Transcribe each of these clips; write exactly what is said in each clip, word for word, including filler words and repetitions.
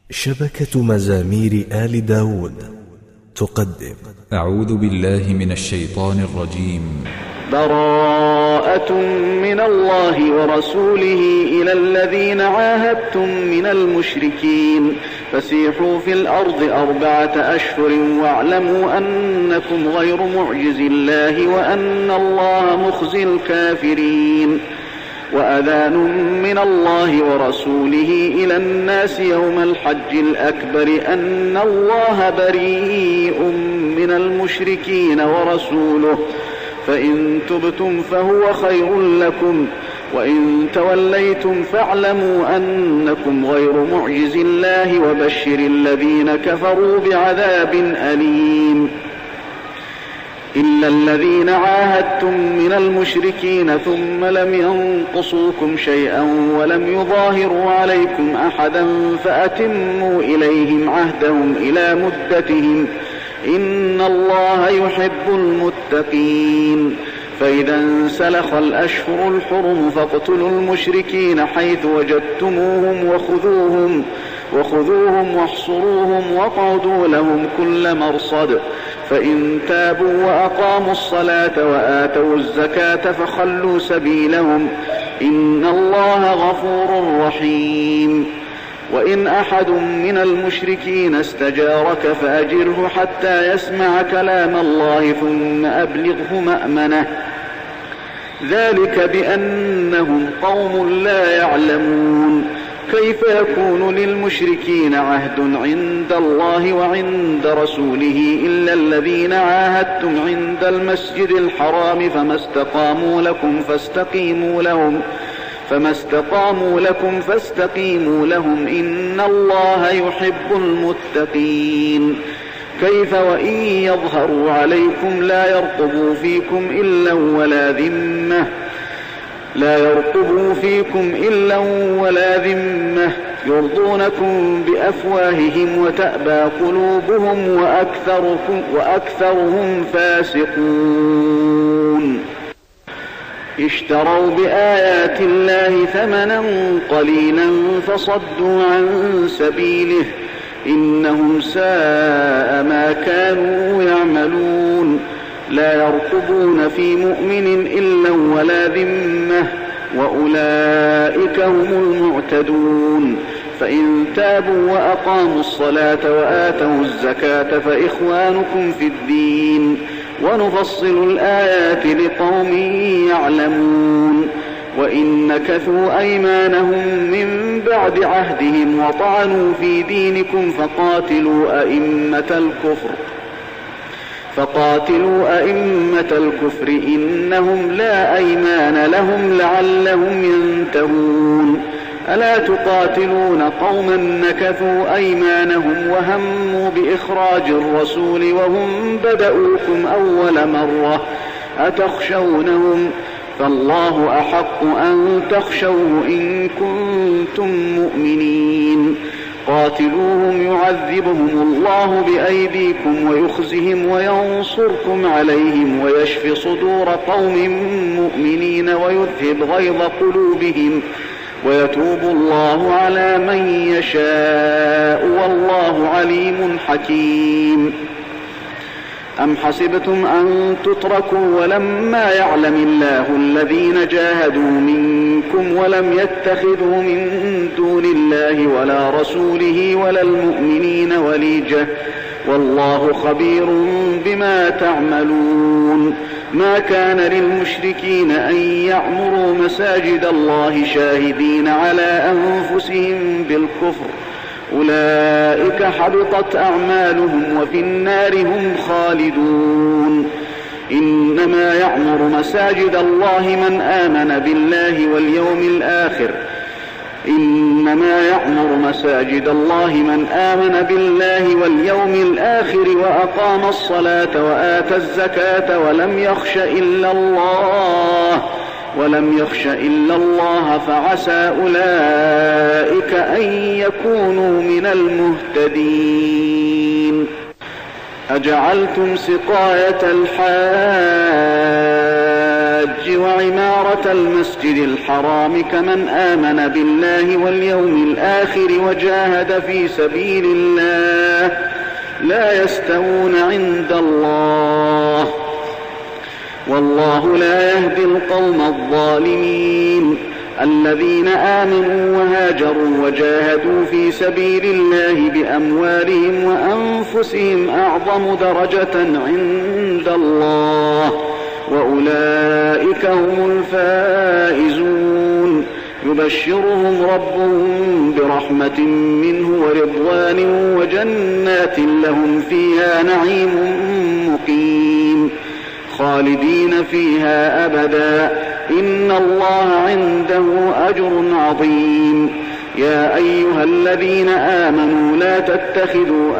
شبكة مزامير آل داود تقدم أعوذ بالله من الشيطان الرجيم. براءة من الله ورسوله إلى الذين عاهدتم من المشركين فسيحوا في الأرض أربعة أشهر واعلموا أنكم غير معجز الله وأن الله مخزي الكافرين. وأذان من الله ورسوله إلى الناس يوم الحج الأكبر أن الله بريء من المشركين ورسوله فإن تبتم فهو خير لكم وإن توليتم فاعلموا أنكم غير معجز الله وبشر الذين كفروا بعذاب أليم. إلا الذين عاهدتم من المشركين ثم لم ينقصوكم شيئا ولم يظاهروا عليكم أحدا فأتموا إليهم عهدهم إلى مدتهم إن الله يحب المتقين. فإذا انسلخ الأشهر الحرم فاقتلوا المشركين حيث وجدتموهم وخذوهم وخذوهم واحصروهم واقعدوا لهم كل مرصد فإن تابوا وأقاموا الصلاة وآتوا الزكاة فخلوا سبيلهم إن الله غفور رحيم. وإن أحد من المشركين استجارك فأجره حتى يسمع كلام الله ثم أبلغه مأمنه ذلك بأنهم قوم لا يعلمون. كيف يكون للمشركين عهد عند الله وعند رسوله إلا الذين عاهدتم عند المسجد الحرام فما استقاموا لكم فاستقيموا لهم فما استقاموا لكم فاستقيموا لهم إن الله يحب المتقين. كيف وإن يظهروا عليكم لا يرقبوا فيكم إلا ولا ذمة لا يرقبوا فيكم إلا ولا ذمة يرضونكم بأفواههم وتأبى قلوبهم وأكثركم وأكثرهم فاسقون. اشتروا بآيات الله ثمنا قليلا فصدوا عن سبيله إنهم ساء ما كانوا يعملون. لا يرقبون في مؤمن إلا ولا ذمة وأولئك هم المعتدون. فإن تابوا وأقاموا الصلاة وآتوا الزكاة فإخوانكم في الدين ونفصل الآيات لقوم يعلمون. وإن نكثوا أيمانهم من بعد عهدهم وطعنوا في دينكم فقاتلوا أئمة الكفر فقاتلوا أئمة الكفر إنهم لا أيمان لهم لعلهم ينتهون. ألا تقاتلون قوما نكثوا أيمانهم وهموا بإخراج الرسول وهم بدؤوكم أول مرة أتخشونهم فالله أحق أن تخشوه إن كنتم مؤمنين. قاتلوهم يعذبهم الله بأيديكم ويخزهم وينصركم عليهم ويشف صدور قوم مؤمنين ويذهب غيظ قلوبهم ويتوب الله على من يشاء والله عليم حكيم. أم حسبتم أن تتركوا ولما يعلم الله الذين جاهدوا منكم ولم يتخذوا من دون الله ولا رسوله ولا المؤمنين وليجة والله خبير بما تعملون. ما كان للمشركين أن يعمروا مساجد الله شاهدين على أنفسهم بالكفر أولئك حبطت أعمالهم وفي النار هم خالدون. إنما يعمر مساجد الله من آمن بالله واليوم الآخر إنما يعمر مساجد الله من آمن بالله واليوم الآخر وأقام الصلاة وآتى الزكاة ولم يخش إلا الله ولم يخش إلا الله فعسى أولئك أن يكونوا من المهتدين. أجعلتم سقاية الحاج الحاج وعمارة المسجد الحرام كمن آمن بالله واليوم الآخر وجاهد في سبيل الله لا يستوون عند الله والله لا يهدي القوم الظالمين. الذين آمنوا وهاجروا وجاهدوا في سبيل الله بأموالهم وأنفسهم أعظم درجة عند الله وأولئك هم الفائزون. يبشرهم ربهم برحمة منه ورضوان وجنات لهم فيها نعيم مقيم خالدين فيها أبدا إن الله عنده أجر عظيم. يا أيها الذين آمنوا لا تتخذوا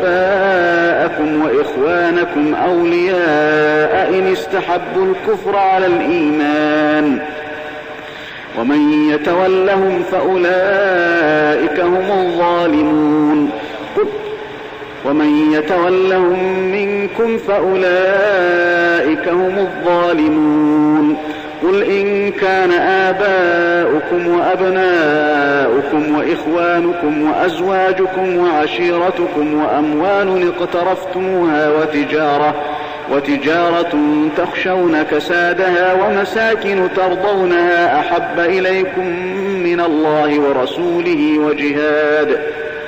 آباءكم وإخوانكم أولياء إن استحبوا الكفر على الإيمان ومن يتولهم فأولئك هم الظالمون. ومن يتولهم منكم فأولئك هم الظالمون. قل إن كان آباؤكم وأبناؤكم وإخوانكم وأزواجكم وعشيرتكم وأموال اقترفتموها وتجارة وتجارة تخشون كسادها ومساكن ترضونها أحب إليكم من الله ورسوله وجهاد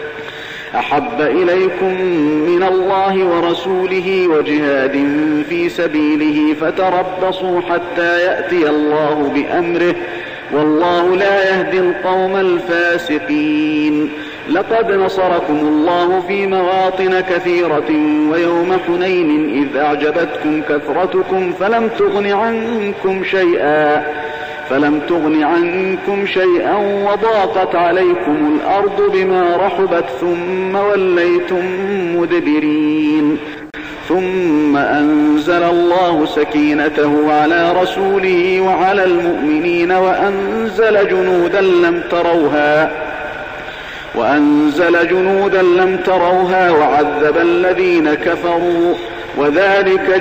أحب إليكم من الله ورسوله وجهاد في سبيله فتربصوا حتى يأتي الله بأمره والله لا يهدي القوم الفاسقين. لقد نصركم الله في مواطن كثيرة ويوم حنين إذ أعجبتكم كثرتكم فلم تغن عنكم شيئا فلم تغن عنكم شيئا وضاقت عليكم الأرض بما رحبت ثم وليتم مدبرين. ثم أنزل الله سكينته على رسوله وعلى المؤمنين وأنزل جنودا لم تروها وأنزل جنودا لم تروها وعذب الذين كفروا وذلك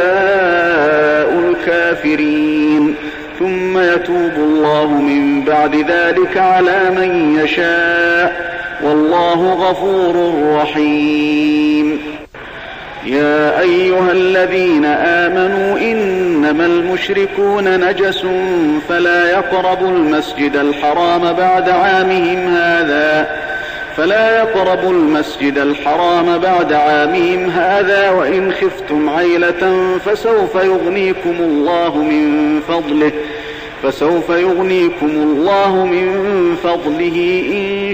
جزاء الكافرين. ثم يتوب الله من بعد ذلك على من يشاء والله غفور رحيم. يا أيها الذين آمنوا إنما المشركون نجس فلا يقربوا المسجد الحرام بعد عامهم هذا فلا يقربوا المسجد الحرام بعد عامهم هذا وإن خفتم عيلة فسوف يغنيكم الله من فضله فسوف يغنيكم الله من فضله إن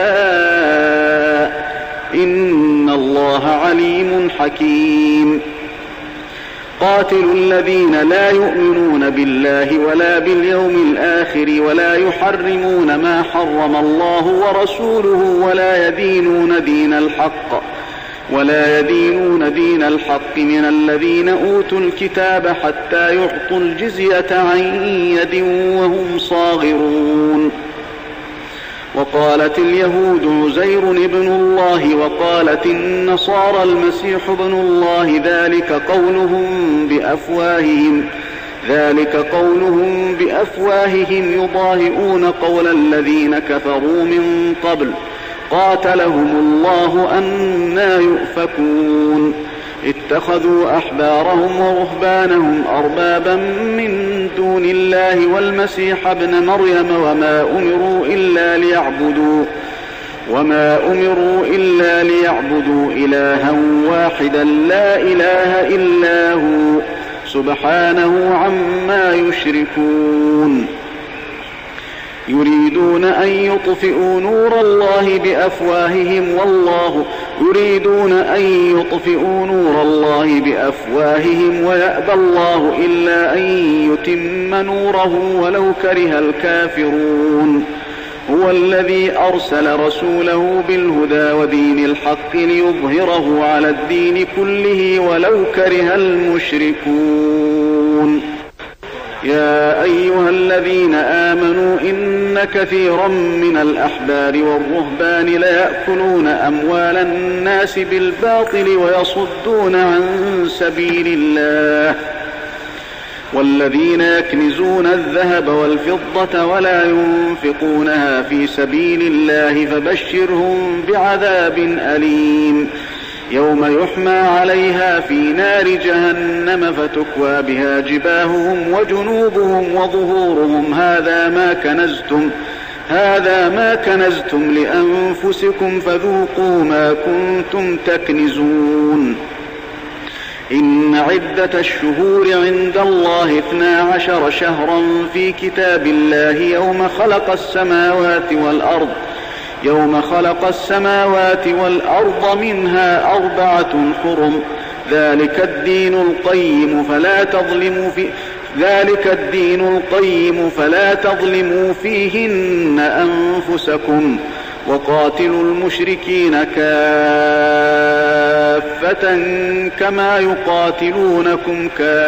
شاء إن الله عليم حكيم. قاتلوا الذين لا يؤمنون بالله ولا باليوم الآخر ولا يحرمون ما حرم الله ورسوله ولا يدينون دين الحق ولا يدينون دين الحق من الذين أوتوا الكتاب حتى يعطوا الجزية عن يد وهم صاغرون. وقالت اليهود عزير ابن الله وقالت النصارى المسيح ابن الله ذلك قولهم بأفواههم ذلك قولهم بأفواههم يضاهئون قول الذين كفروا من قبل قاتلهم الله أنى يؤفكون. اتخذوا أحبارهم ورهبانهم أربابا من دون الله والمسيح ابن مريم وما أمروا إلا ليعبدوا وما أمروا إلا ليعبدوا إلها واحدا لا إله إلا هو سبحانه عما يشركون. يريدون أن يطفئوا نور الله بأفواههم والله يريدون أن يطفئوا نور الله بأفواههم ويأبى الله إلا أن يتم نوره ولو كره الكافرون. هو الذي أرسل رسوله بالهدى ودين الحق ليظهره على الدين كله ولو كره المشركون. يا أيها الذين آمنوا إن كثيرا من الأحبار والرهبان ليأكلون أموال الناس بالباطل ويصدون عن سبيل الله والذين يكنزون الذهب والفضة ولا ينفقونها في سبيل الله فبشرهم بعذاب أليم يوم يحمى عليها في نار جهنم فتكوى بها جباههم وجنوبهم وظهورهم هذا ما كنزتم هذا ما كنزتم لأنفسكم فذوقوا ما كنتم تكنزون إن عدة الشهور عند الله اثنا عشر شهرا في كتاب الله يوم خلق السماوات والأرض يوم خلق السماوات والأرض منها أربعة حرم ذلك الدين القيم فلا تظلموا في ذلك الدين القيم فلا تظلموا فيهن أنفسكم وقاتلوا المشركين كافة كما يقاتلونكم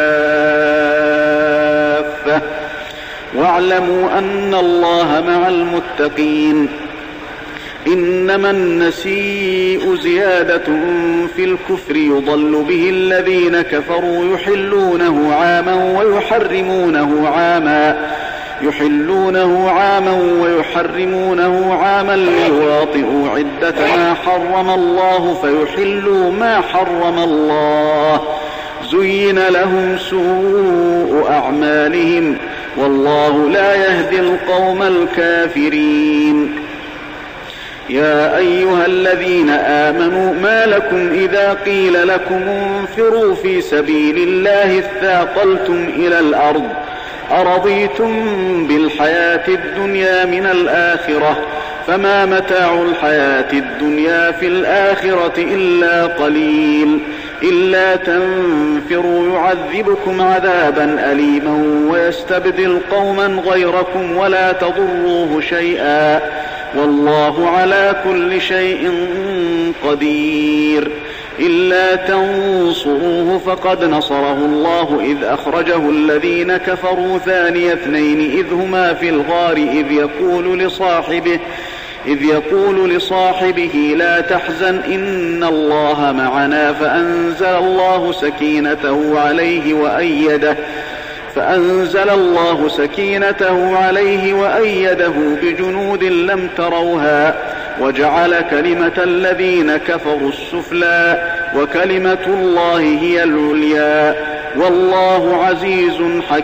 كافة واعلموا أن الله مع المتقين إنما النسيء زيادة في الكفر يضل به الذين كفروا يحلونه عاما ويحرمونه عاما يحلونه عاما ويحرمونه عاما ليواطئوا عدة ما حرم الله فيحلوا ما حرم الله زين لهم سوء أعمالهم والله لا يهدي القوم الكافرين يا أيها الذين آمنوا ما لكم إذا قيل لكم انفروا في سبيل الله اثاقلتم إلى الأرض أرضيتم بالحياة الدنيا من الآخرة فما متاع الحياة الدنيا في الآخرة إلا قليل إلا تنفروا يعذبكم عذابا أليما ويستبدل قوما غيركم ولا تضروه شيئا والله على كل شيء قدير إلا تنصروه فقد نصره الله إذ أخرجه الذين كفروا ثاني اثنين إذ هما في الغار إذ يقول لصاحبه إذ يقول لصاحبه لا تحزن إن الله معنا فأنزل الله سكينته عليه وأيده فأنزل الله سكينته عليه وأيده بجنود لم تروها وجعل كلمة الذين كفروا السفلى وكلمة الله هي العليا والله عزيز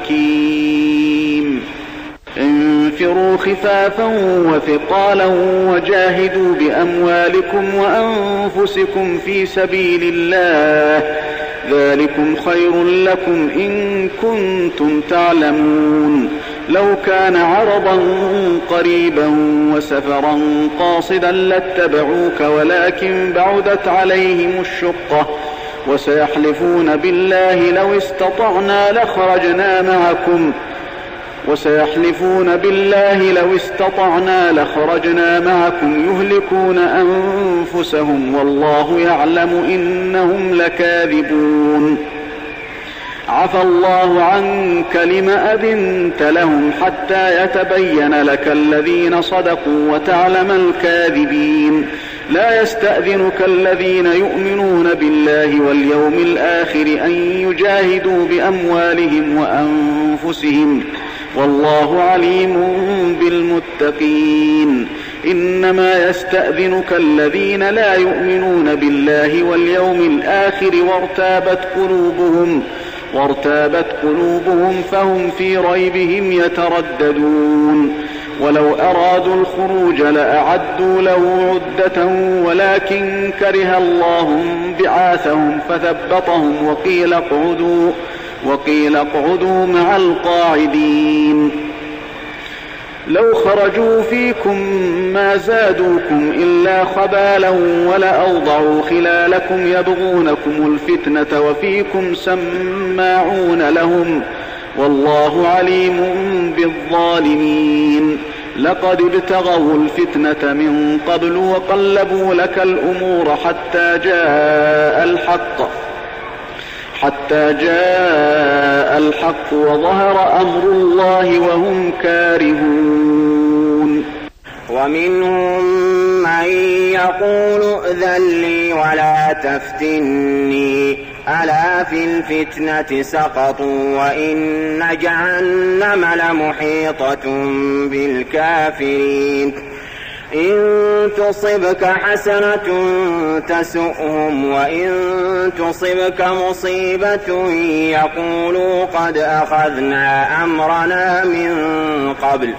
حكيم انفروا خفافا وثقالا وجاهدوا بأموالكم وأنفسكم في سبيل الله ذلكم خير لكم إن كنتم تعلمون لو كان عرضا قريبا وسفرا قاصدا لاتبعوك ولكن بعدت عليهم الشقة وسيحلفون بالله لو استطعنا لخرجنا معكم وسيحلفون بالله لو استطعنا لخرجنا معكم يهلكون أنفسهم والله يعلم إنهم لكاذبون عفى الله عنك لم أذنت لهم حتى يتبين لك الذين صدقوا وتعلم الكاذبين لا يستأذنك الذين يؤمنون بالله واليوم الآخر أن يجاهدوا بأموالهم وأنفسهم والله عليم بالمتقين إنما يستأذنك الذين لا يؤمنون بالله واليوم الآخر وارتابت قلوبهم وارتابت قلوبهم فهم في ريبهم يترددون ولو أرادوا الخروج لأعدوا له عدة ولكن كره الله بعاثهم فثبطهم وقيل اقعدوا وقيل اقعدوا مع القاعدين لو خرجوا فيكم ما زادوكم إلا خبالا ولأوضعوا خلالكم يبغونكم الفتنة وفيكم سماعون لهم والله عليم بالظالمين لقد ابتغوا الفتنة من قبل وقلبوا لك الأمور حتى جاء الحق حتى جاء الحق وظهر أمر الله وهم كارهون ومنهم من يقول ائذن لي ولا تفتني ألا في الفتنة سقطوا وإن جهنم لمحيطة بالكافرين إن تصبك حسنة تسؤهم وإن تصبك مصيبة يقولوا قد أخذنا أمرنا من قبل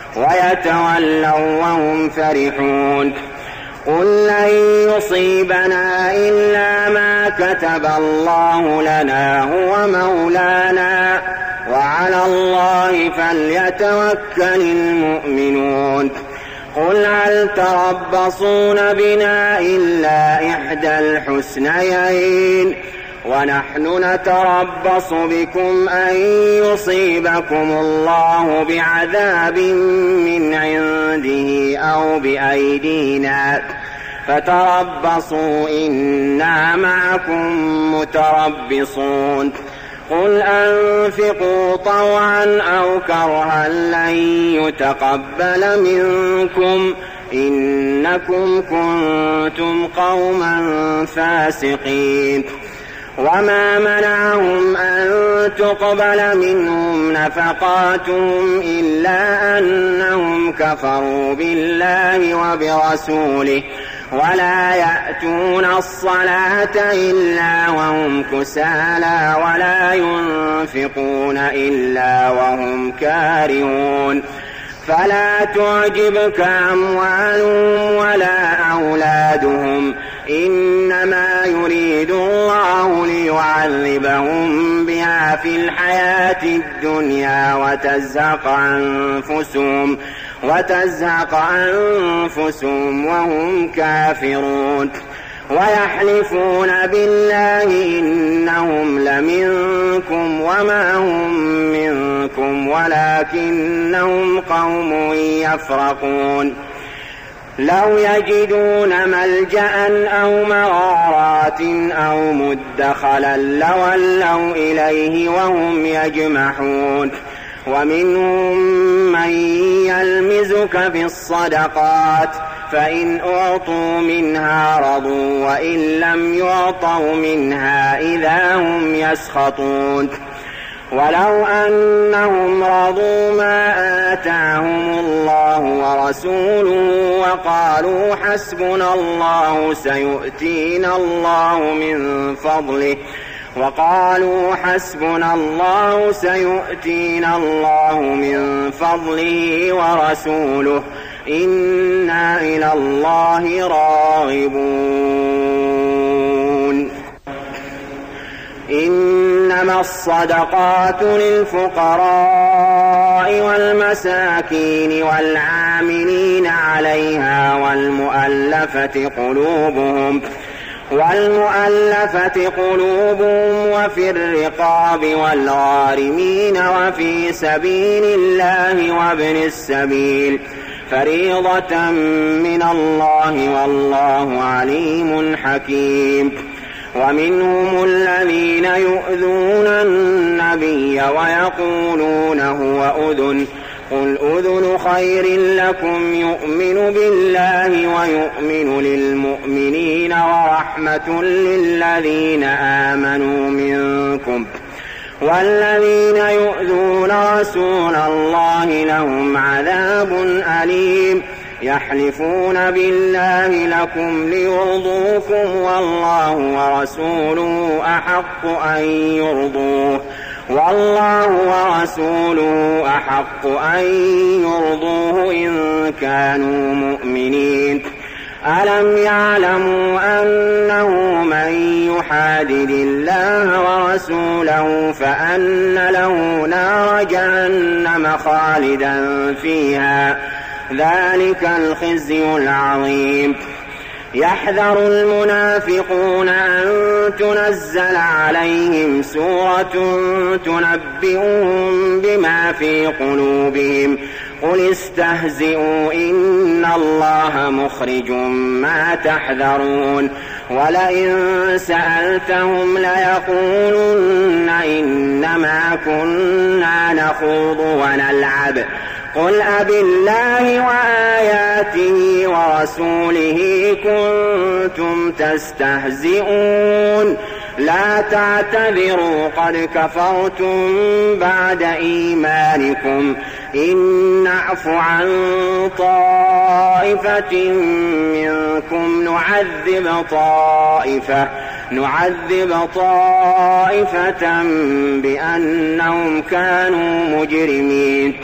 ويتولوا وهم فرحون قل لن يصيبنا إلا ما كتب الله لنا هو مولانا وعلى الله فليتوكل المؤمنون قل هل تربصون بنا إلا إحدى الحسنيين ونحن نتربص بكم أن يصيبكم الله بعذاب من عنده أو بأيدينا فتربصوا إنا معكم متربصون قل أنفقوا طوعا أو كرها لن يتقبل منكم إنكم كنتم قوما فاسقين وما منعهم أن تقبل منهم نفقاتهم إلا أنهم كفروا بالله وبرسوله ولا يأتون الصلاة إلا وهم كسالى ولا ينفقون إلا وهم كارهون فلا تعجبك أموالهم ولا أولادهم إنما يريد الله ليعذبهم بها في الحياة الدنيا وتزهق أنفسهم وتزهق أنفسهم وهم كافرون ويحلفون بالله إنهم لمنكم وما هم منكم ولكنهم قوم يفرقون لو يجدون ملجأ أو مغارات أو مدخلا لولوا إليه وهم يجمحون ومنهم من يلمزك في الصدقات فإن أعطوا منها رضوا وإن لم يعطوا منها إذا هم يسخطون ولو أنهم رضوا ما آتاهم الله ورسوله وقالوا حسبنا الله سيؤتينا الله من فضله وقالوا حسبنا الله سيؤتينا الله من فضله ورسوله إنا إلى الله راغبون إنما الصدقات للفقراء والمساكين والعاملين عليها والمؤلفة قلوبهم والمؤلفة قلوبهم وفي الرقاب والغارمين وفي سبيل الله وابن السبيل فريضة من الله والله عليم حكيم ومنهم الذين يؤذون النبي ويقولون هو أذن قل أذن خير لكم يؤمن بالله ويؤمن للمؤمنين ورحمة للذين آمنوا منكم والذين يؤذون رسول الله لهم عذاب أليم يحلفون بالله لكم ليرضوكم والله ورسوله أحق أن يرضوه والله ورسوله أحق أن يرضوه إن كانوا مؤمنين ألم يعلموا أنه من يحادد الله ورسوله فأن له نار جهنم خالدا فيها ذلك الخزي العظيم يحذر المنافقون أن تنزل عليهم سورة تنبئهم بما في قلوبهم قل استهزئوا إن الله مخرج ما تحذرون ولئن سألتهم ليقولن إنما كنا نخوض ونلعب قل أبالله وآياته ورسوله كنتم تستهزئون لا تعتذروا قد كفرتم بعد إيمانكم إن نعف عن طائفة منكم نعذب طائفة نعذب طائفة بأنهم كانوا مجرمين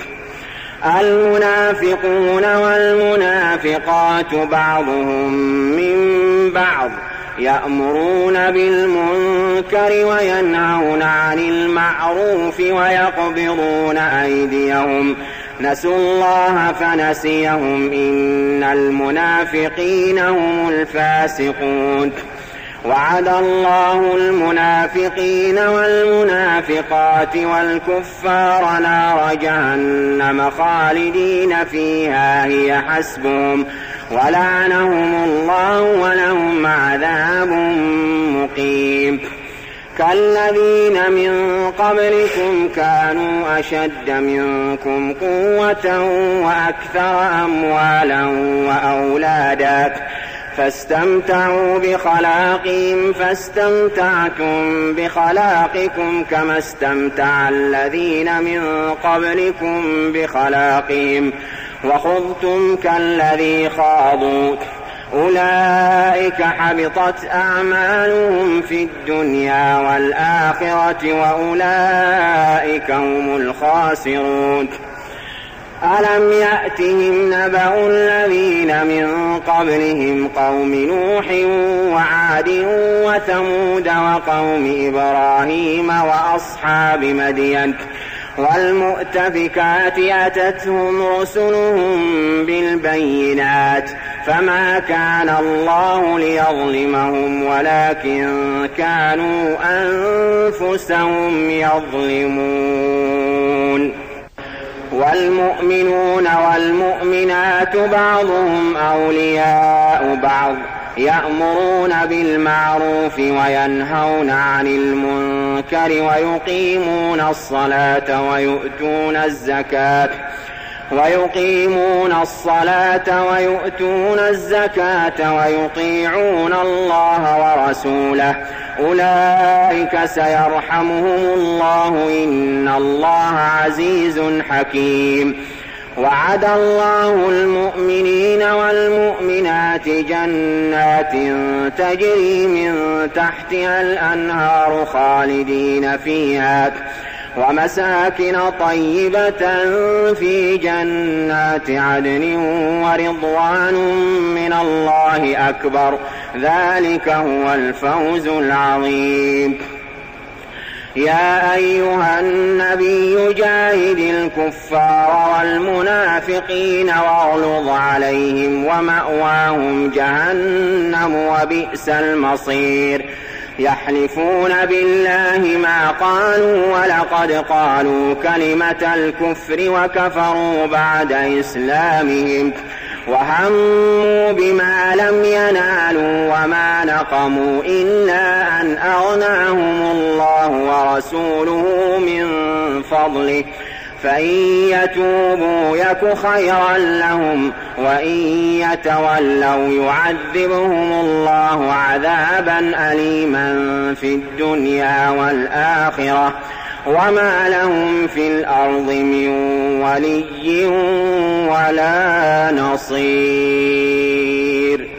المنافقون والمنافقات بعضهم من بعض يأمرون بالمنكر وينهون عن المعروف ويقبضون أيديهم نسوا الله فنسيهم إن المنافقين هم الفاسقون وعد الله المنافقين والمنافقات والكفار نار جهنم خالدين فيها هي حسبهم ولعنهم الله ولهم عذاب مقيم كالذين من قبلكم كانوا أشد منكم قوة وأكثر أموالا وأولادا فاستمتعوا بخلاقهم فاستمتعتم بخلاقكم كما استمتع الذين من قبلكم بخلاقهم وخضتم كالذي خاضوا أولئك حبطت أعمالهم في الدنيا والآخرة وأولئك هم الخاسرون ألم يأتهم نبأ الذين من قبلهم قوم نوح وعاد وثمود وقوم إبراهيم وأصحاب مدين والمؤتفكات أتتهم رسلهم بالبينات فما كان الله ليظلمهم ولكن كانوا أنفسهم يظلمون والمؤمنون والمؤمنات بعضهم أولياء بعض يأمرون بالمعروف وينهون عن المنكر ويقيمون الصلاة ويؤتون الزكاة ويقيمون الصلاة ويؤتون الزكاة ويطيعون الله ورسوله أولئك سيرحمهم الله إن الله عزيز حكيم وعد الله المؤمنين والمؤمنات جنات تجري من تحتها الأنهار خالدين فيها ومساكن طيبة في جنات عدن ورضوان من الله أكبر ذلك هو الفوز العظيم يا أيها النبي جاهد الكفار والمنافقين واغلظ عليهم ومأواهم جهنم وبئس المصير يحلفون بالله ما قالوا ولقد قالوا كلمة الكفر وكفروا بعد إسلامهم وهموا بما لم ينالوا وما نقموا إلا أن أغناهم الله ورسوله من فضله فإن يتوبوا يك خيرا لهم وإن يتولوا يعذبهم الله عذابا أليما في الدنيا والآخرة وما لهم في الأرض من ولي ولا نصير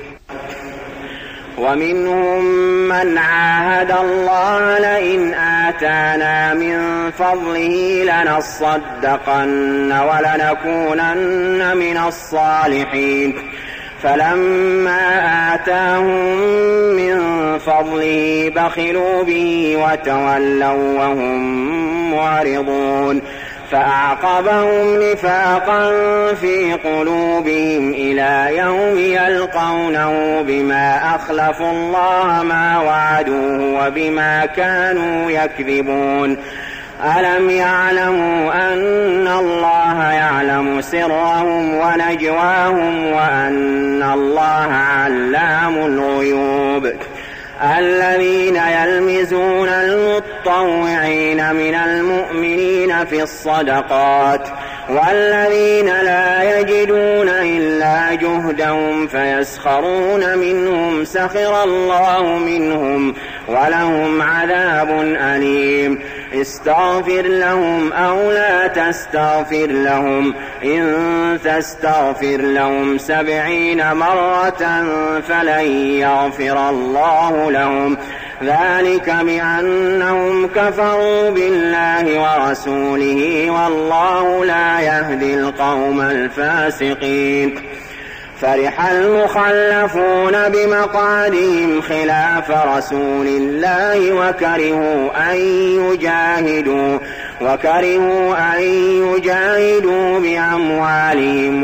ومنهم من عاهد الله لئن آتانا من فضله لنصدقن ولنكونن من الصالحين فلما آتاهم من فضله بخلوا به وتولوا وهم معرضون فأعقبهم نفاقا في قلوبهم إلى يوم يلقونه بما أخلفوا الله ما وعدوه وبما كانوا يكذبون ألم يعلموا أن الله يعلم سرهم ونجواهم وأن الله علام الغيوب الذين يلمزون المطوعين من المؤمنين في الصدقات والذين لا يجدون إلا جهدهم فيسخرون منهم سخر الله منهم ولهم عذاب أليم استغفر لهم أو لا تستغفر لهم إن تستغفر لهم سبعين مرة فلن يغفر الله لهم ذلك بأنهم كفروا بالله ورسوله والله لا يهدي القوم الفاسقين فرح المخلفون بمقعدهم خلاف رسول الله وكرهوا أن يجاهدوا وكرهوا أن يجاهدوا بأموالهم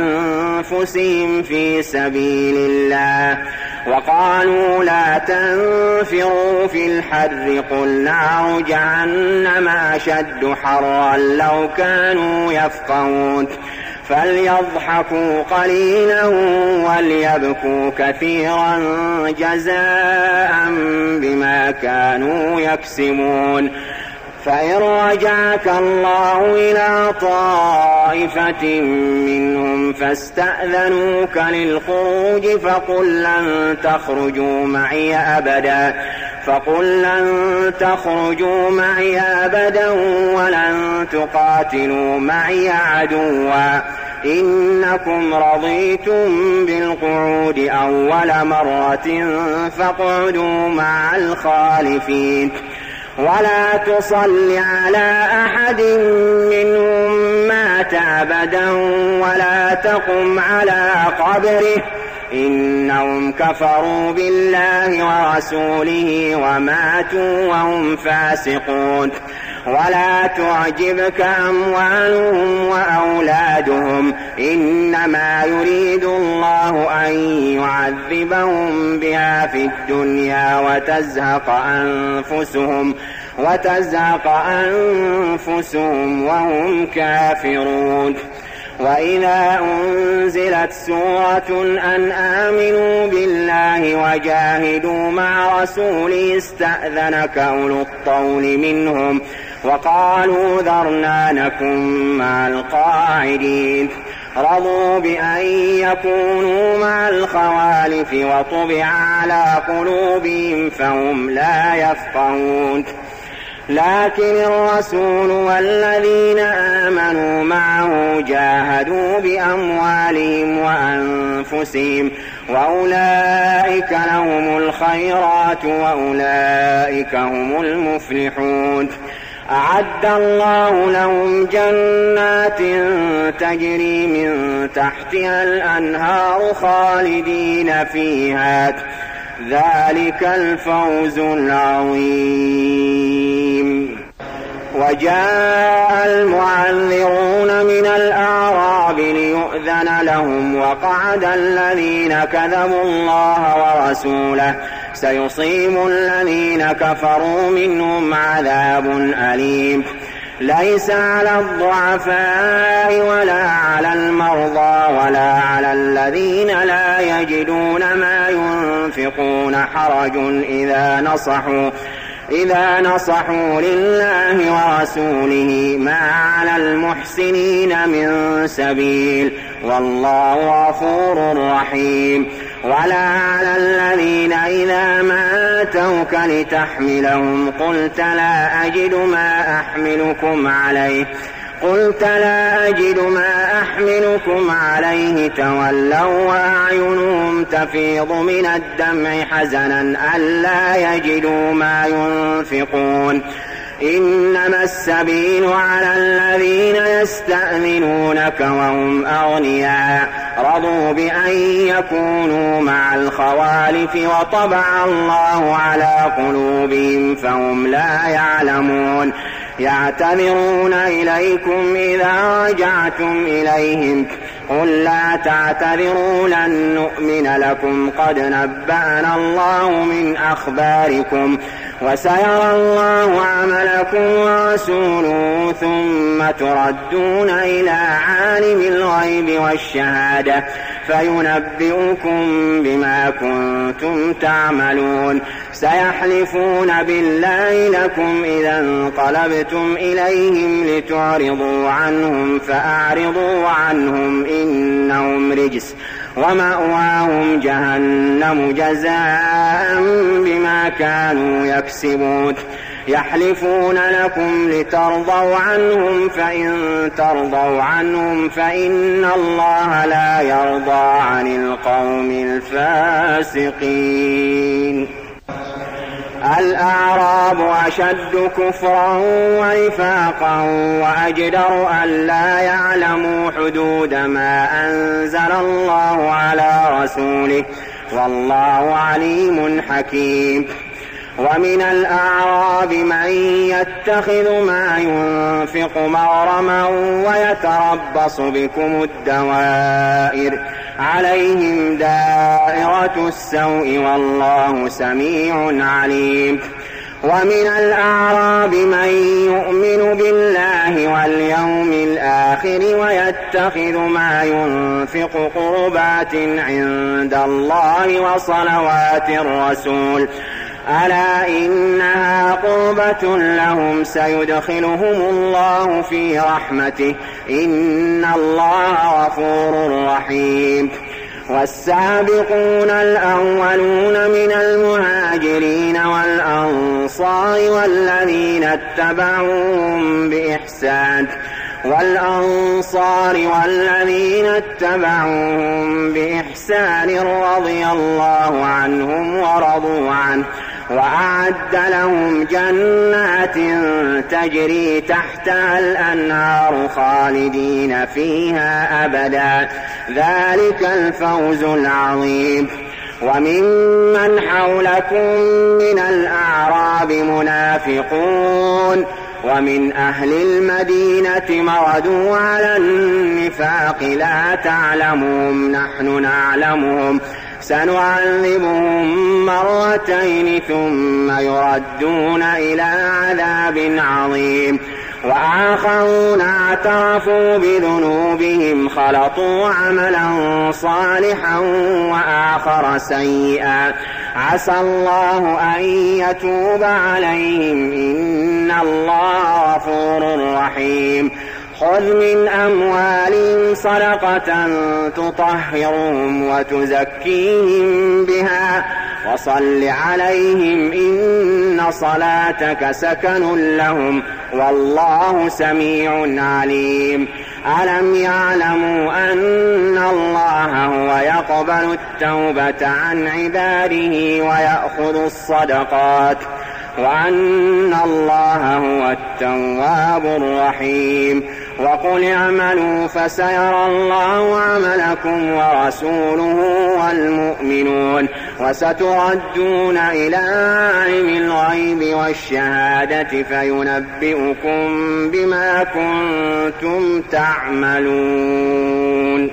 وأنفسهم في سبيل الله وقالوا لا تنفروا في الحر قل نار جهنم أشد حرا لو كانوا يفقهون فليضحكوا قليلا وليبكوا كثيرا جزاء بما كانوا يكسبون فإن رجعك الله إلى طائفة منهم فاستأذنوك للخروج فقل لن تخرجوا معي أبدا فقل لن تخرجوا معي أبدا ولن تقاتلوا معي عدوا إنكم رضيتم بالقعود أول مرة فاقعدوا مع الخالفين ولا تصل على أحد منهم مات أبدا ولا تقم على قبره إنهم كفروا بالله ورسوله وماتوا وهم فاسقون ولا تعجبك أموالهم وأولادهم إنما يريد الله أن يعذبهم بها في الدنيا وتزهق أنفسهم وتزهق أنفسهم وهم كافرون وإذا أنزلت سورة أن آمنوا بالله وجاهدوا مع رسوله استأذنك أولو الطول منهم وقالوا ذرنا نكن مع القاعدين رضوا بأن يكونوا مع الخوالف وطبع على قلوبهم فهم لا يفقهون لكن الرسول والذين آمنوا معه جاهدوا بأموالهم وأنفسهم وأولئك لهم الخيرات وأولئك هم المفلحون أعد الله لهم جنات تجري من تحتها الأنهار خالدين فيها ذلك الفوز العظيم وجاء المعذرون من الأعراب ليؤذن لهم وقعد الذين كذبوا الله ورسوله سيصيب الذين كفروا منهم عذاب أليم ليس على الضعفاء ولا على المرضى ولا على الذين لا يجدون ما ينفقون حرج إذا نصحوا إذا نصحوا لله ورسوله ما على المحسنين من سبيل والله غفور رحيم ولا على الذين إذا ما آتوك لتحملهم قلت لا أجد ما أحملكم عليه قلت لا أجد ما أحملكم عليه تولوا وأعينهم تفيض من الدمع حزنا ألا يجدوا ما ينفقون إنما السبيل على الذين يستأذنونك وهم أغنياء رضوا بأن يكونوا مع الخوالف وطبع الله على قلوبهم فهم لا يعلمون يعتذرون إليكم إذا رجعتم إليهم قل لا تعتذروا لن نؤمن لكم قد نبأنا الله من أخباركم وسيرى الله عملكم ورسوله ثم تردون إلى عالم الغيب والشهادة فينبئكم بما كنتم تعملون سيحلفون بالله لكم إذا انقلبتم إليهم لتعرضوا عنهم فأعرضوا عنهم إنهم رجس ومأواهم جهنم جزاء بما كانوا يكسبون يحلفون لكم لترضوا عنهم فإن ترضوا عنهم فإن الله لا يرضى عن القوم الفاسقين. الأعراب أشد كفرا ونفاقا وأجدر ألا يعلموا حدود ما أنزل الله على رسوله والله عليم حكيم. ومن الأعراب من يتخذ ما ينفق مغرما ويتربص بكم الدوائر عليهم دائرة السوء والله سميع عليم. ومن الأعراب من يؤمن بالله واليوم الآخر ويتخذ ما ينفق قربات عند الله وصلوات الرسول ألا إنها قربة لهم سيدخلهم الله في رحمته إن الله غفور رحيم. والسابقون الأولون من المهاجرين والأنصار والذين اتبعوهم بإحسان والأنصار والذين اتبعوهم بإحسان رضي الله عنهم ورضوا عنه وأعد لهم جنات تجري تحتها الأنهار خالدين فيها أبدا ذلك الفوز العظيم. وممن حولكم من الأعراب منافقون ومن أهل المدينة مردوا على النفاق لا تعلمهم نحن نعلمهم سنعذبهم مرتين ثم يردون إلى عذاب عظيم. وآخرون اعترفوا بذنوبهم خلطوا عملا صالحا وآخر سيئا عسى الله أن يتوب عليهم إن الله غفور رحيم. خذ من أموالهم صدقة تطهرهم وتزكيهم بها وصل عليهم إن صلاتك سكن لهم والله سميع عليم. ألم يعلموا أن الله هو يقبل التوبة عن عباده ويأخذ الصدقات وأن الله هو التواب الرحيم. وقل اعملوا فسيرى الله عملكم ورسوله والمؤمنون وستردون إلى عالم الغيب والشهادة فينبئكم بما كنتم تعملون.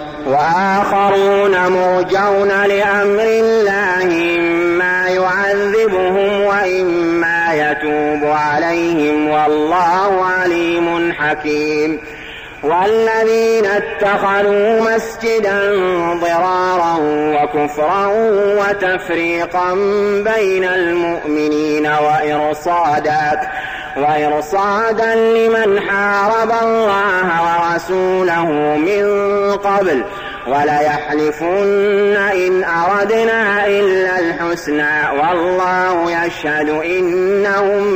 وآخرون مرجون لأمر الله إما يعذبهم وإما يتوب عليهم والله عليم حكيم. والذين اتخذوا مسجدا ضرارا وكفرا وتفريقا بين المؤمنين وإرصادا وإرصادا لمن حارب الله ورسوله من قبل وليحلفن إن أردنا إلا الحسنى والله يشهد إنهم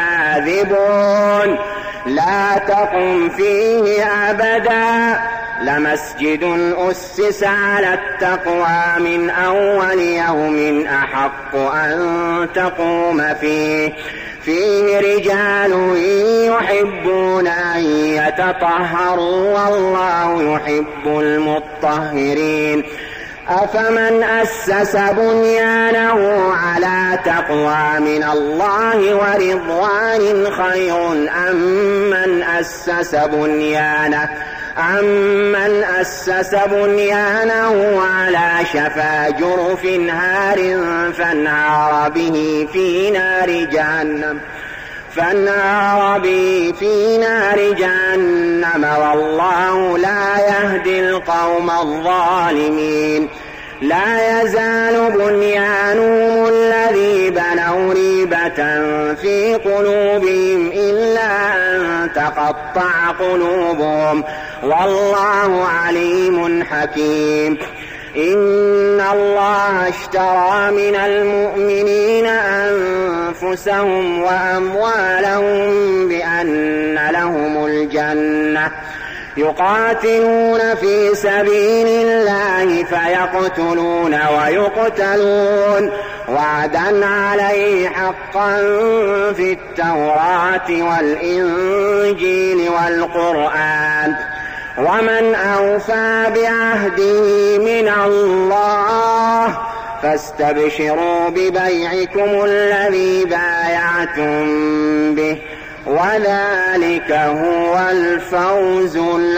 لكاذبون. لا تقم فيه أبدا لمسجد أسس على التقوى من أول يوم أحق أن تقوم فيه فيه رجال يحبون أن يتطهروا والله يحب المطهرين. أفمن أسس بنيانه على تقوى من الله ورضوان خير أم من أسس بنيانه أمن أسس بنيانه على شفا جرف هار فانهار به في نار جهنم فانهار به في نار جهنم والله لا يهدي القوم الظالمين. لا يزال بنيانهم الذي بنوا ريبة في قلوبهم إلا أن تقطع قلوبهم والله عليم حكيم. إن الله اشترى من المؤمنين أنفسهم وأموالهم بأن لهم الجنة يقاتلون في سبيل الله فيقتلون ويقتلون وعدا عليه حقا في التوراة والإنجيل والقرآن ومن أوفى بعهده من الله فاستبشروا ببيعكم الذي بايعتم به وذلك هو الفوز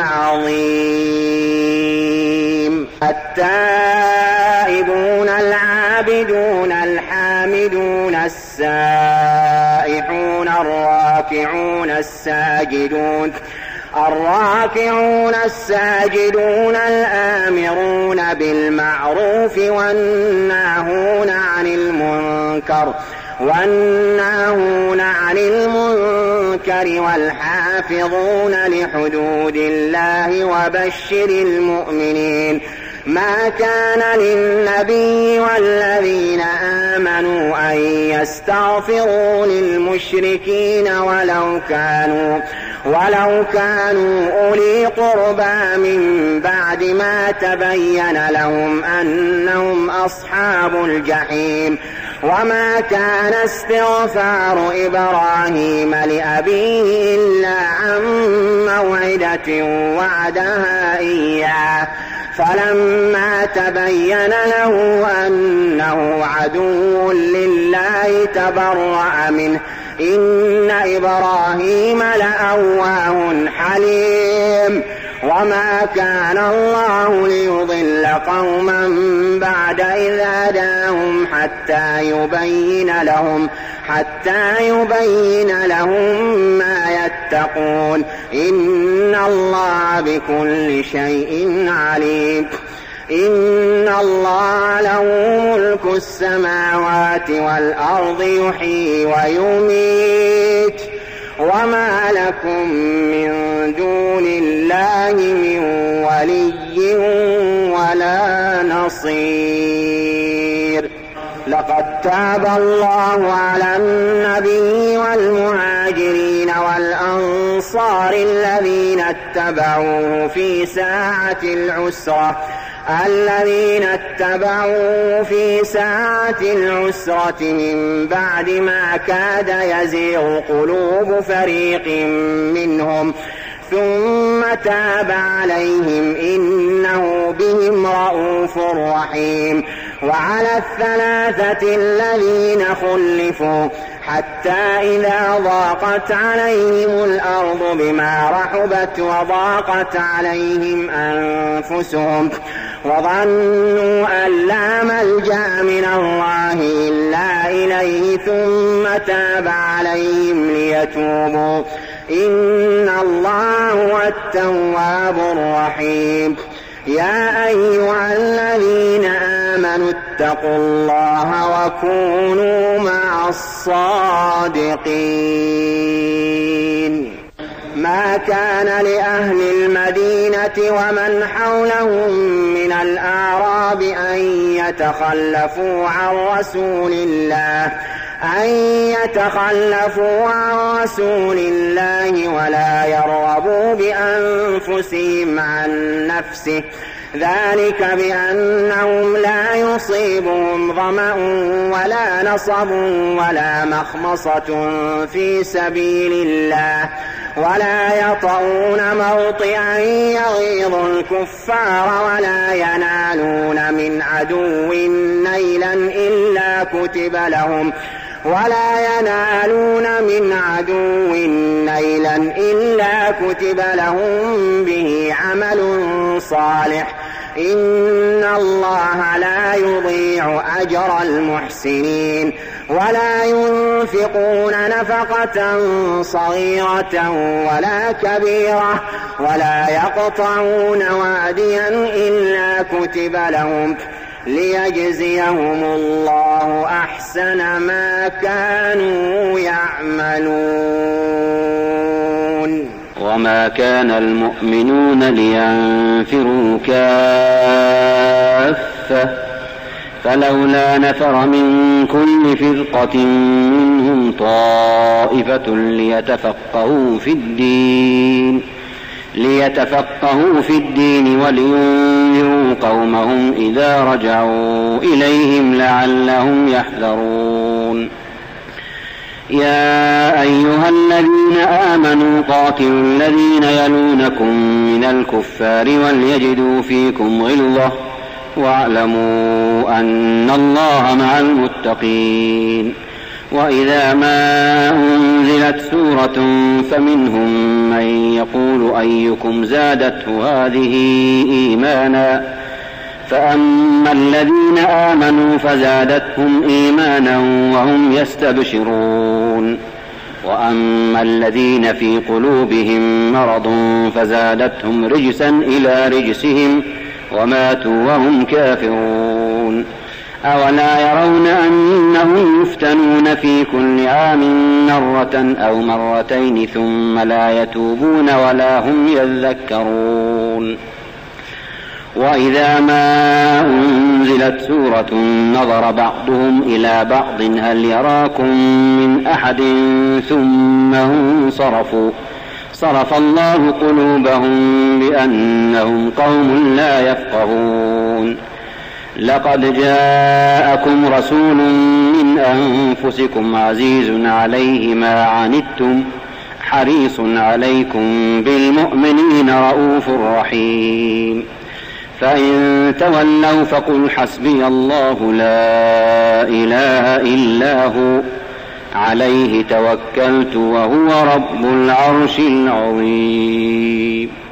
العظيم. التائبون العابدون الحامدون السائحون الراكعون الساجدون الراكعون الساجدون الآمرون بالمعروف والناهون عن المنكر والناهون عن المنكر والحافظون لحدود الله وبشر المؤمنين. ما كان للنبي والذين آمنوا أن يستغفروا للمشركين ولو كانوا ولو كانوا أولي قربى من بعد ما تبين لهم أنهم أصحاب الجحيم. وما كان استغفار إبراهيم لأبيه إلا عن موعدة وعدها إياه فلما تبين له أنه عدو لله تبرأ منه إن إبراهيم لأواه حليم. وما كان الله ليضل قوما بعد إذ هداهم حتى يبين لهم حتى يبين لهم ما يتقون إن الله بكل شيء عليم. إن الله له ملك السماوات والأرض يحيي ويميت وما لكم من دون الله من ولي ولا نصير. لقد تاب الله على النبي والمهاجرين والأنصار الذين اتبعوه في ساعة العسرة الذين اتبعوه في ساعة العسرة من بعد ما كاد يزيغ قلوب فريق منهم ثم تاب عليهم إنه بهم رءوف رحيم. وعلى الثلاثة الذين خلفوا حتى إذا ضاقت عليهم الأرض بما رحبت وضاقت عليهم أنفسهم وظنوا أن لا ملجأ من الله إلا إليه ثم تاب عليهم ليتوبوا إن الله هو التواب الرحيم. يا أيها الذين آمنوا اتقوا الله وكونوا مع الصادقين. ما كان لأهل المدينة ومن حولهم من الأعراب أن يتخلفوا عن رسول الله أن يتخلفوا عن رسول الله ولا يرغبوا بأنفسهم عن نفسه ذلك بأنهم لا يصيبهم ظمأ ولا نصب ولا مخمصة في سبيل الله ولا يطؤون موطئا يغيظ الكفار ولا ينالون من عدو نيلا إلا كتب لهم ولا ينالون من عدو نيلا إلا كتب لهم به عمل صالح إن الله لا يضيع أجر المحسنين ولا ينفقون نفقة صغيرة ولا كبيرة ولا يقطعون واديا إلا كتب لهم ليجزيهم الله أحسن ما كانوا يعملون. وما كان المؤمنون لينفروا كافة فلولا نفر من كل فرقة منهم طائفة ليتفقهوا في الدين ليتفقهوا في الدين ولينذروا قومهم إذا رجعوا إليهم لعلهم يحذرون. يا أيها الذين آمنوا قاتلوا الذين يلونكم من الكفار وليجدوا فيكم غلظة واعلموا أن الله مع المتقين. وإذا ما أنزلت سورة فمنهم من يقول أيكم زادته هذه إيمانا فأما الذين آمنوا فزادتهم إيمانا وهم يستبشرون وأما الذين في قلوبهم مرض فزادتهم رجسا إلى رجسهم وماتوا وهم كافرون. أولا يرون أنهم يفتنون في كل عام مرة أو مرتين ثم لا يتوبون ولا هم يذكرون. وإذا ما أنزلت سورة نظر بعضهم إلى بعض هل يراكم من أحد ثم هم صرفوا صرف الله قلوبهم بأنهم قوم لا يفقهون. لقد جاءكم رسول من أنفسكم عزيز عليه ما عنتم حريص عليكم بالمؤمنين رؤوف رحيم. فإن تولوا فقل حسبي الله لا إله إلا هو عليه توكلت وهو رب العرش العظيم.